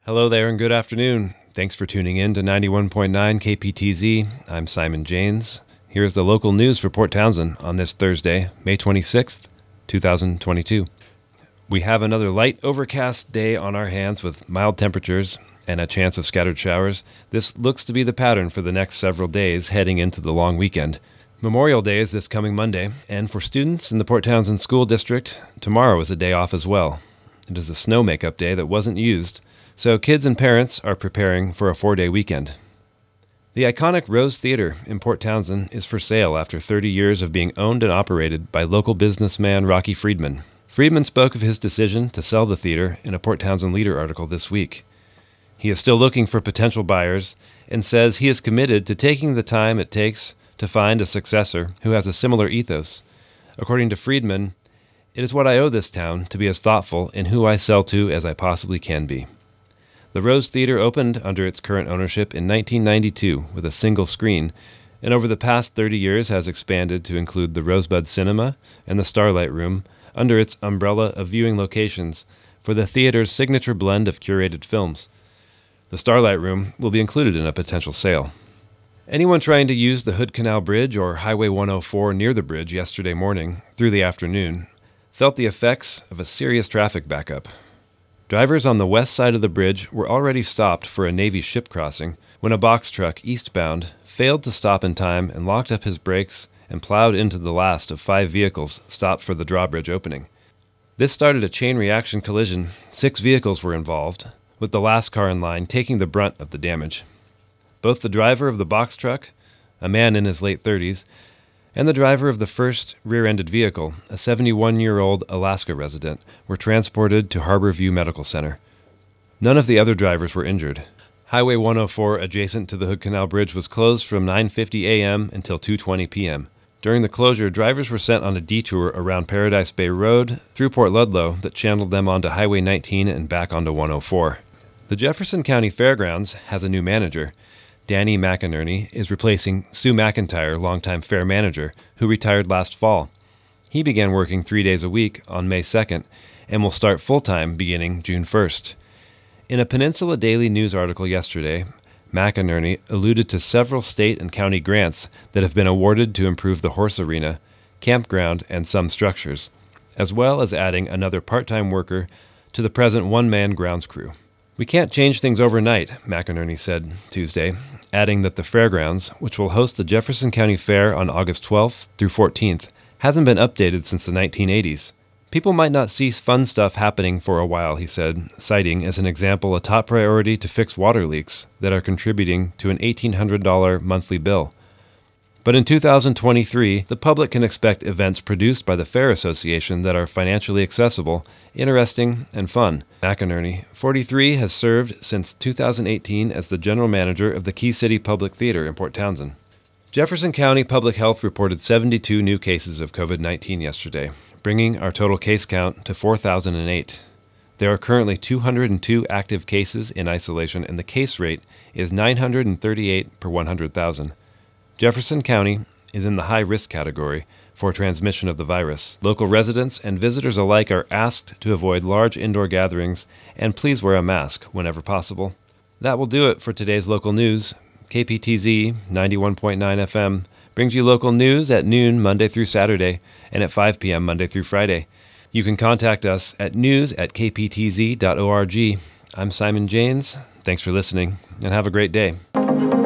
Hello there and good afternoon. Thanks for tuning in to 91.9 KPTZ. I'm Simon Janes. Here's the local news for Port Townsend on this Thursday, May 26th, 2022. We have another light overcast day on our hands with mild temperatures and a chance of scattered showers. This looks to be the pattern for the next several days heading into the long weekend. Memorial Day is this coming Monday, and for students in the Port Townsend School District, tomorrow is a day off as well. It is a snow makeup day that wasn't used, so kids and parents are preparing for a 4-day weekend. The iconic Rose Theatre in Port Townsend is for sale after 30 years of being owned and operated by local businessman Rocky Friedman. Friedman spoke of his decision to sell the theater in a Port Townsend Leader article this week. He is still looking for potential buyers and says he is committed to taking the time it takes to find a successor who has a similar ethos. According to Friedman, "It is what I owe this town to be as thoughtful in who I sell to as I possibly can be." The Rose Theatre opened under its current ownership in 1992 with a single screen, and over the past 30 years has expanded to include the Rosebud Cinema and the Starlight Room under its umbrella of viewing locations for the theater's signature blend of curated films. The Starlight Room will be included in a potential sale. Anyone trying to use the Hood Canal Bridge or Highway 104 near the bridge yesterday morning through the afternoon felt the effects of a serious traffic backup. Drivers on the west side of the bridge were already stopped for a Navy ship crossing when a box truck eastbound failed to stop in time and locked up his brakes and plowed into the last of 5 vehicles stopped for the drawbridge opening. This started a chain reaction collision. 6 vehicles were involved, with the last car in line taking the brunt of the damage. Both the driver of the box truck, a man in his late 30s, and the driver of the first rear-ended vehicle, a 71-year-old Alaska resident, were transported to Harborview Medical Center. None of the other drivers were injured. Highway 104 adjacent to the Hood Canal Bridge was closed from 9:50 a.m. until 2:20 p.m. During the closure, drivers were sent on a detour around Paradise Bay Road through Port Ludlow that channeled them onto Highway 19 and back onto 104. The Jefferson County Fairgrounds has a new manager. Danny McInerney is replacing Sue McIntyre, longtime fair manager, who retired last fall. He began working 3 days a week on May 2nd and will start full-time beginning June 1st. In a Peninsula Daily News article yesterday, McInerney alluded to several state and county grants that have been awarded to improve the horse arena, campground, and some structures, as well as adding another part-time worker to the present one-man grounds crew. "We can't change things overnight," McInerney said Tuesday, adding that the fairgrounds, which will host the Jefferson County Fair on August 12th through 14th, hasn't been updated since the 1980s. "People might not see fun stuff happening for a while," he said, citing as an example a top priority to fix water leaks that are contributing to an $1,800 monthly bill. But in 2023, the public can expect events produced by the Fair Association that are financially accessible, interesting, and fun. McInerney, 43, has served since 2018 as the general manager of the Key City Public Theater in Port Townsend. Jefferson County Public Health reported 72 new cases of COVID-19 yesterday, bringing our total case count to 4,008. There are currently 202 active cases in isolation, and the case rate is 938 per 100,000. Jefferson County is in the high-risk category for transmission of the virus. Local residents and visitors alike are asked to avoid large indoor gatherings and please wear a mask whenever possible. That will do it for today's local news. KPTZ 91.9 FM brings you local news at noon Monday through Saturday and at 5 p.m. Monday through Friday. You can contact us at news@kptz.org. I'm Simon Janes. Thanks for listening and have a great day.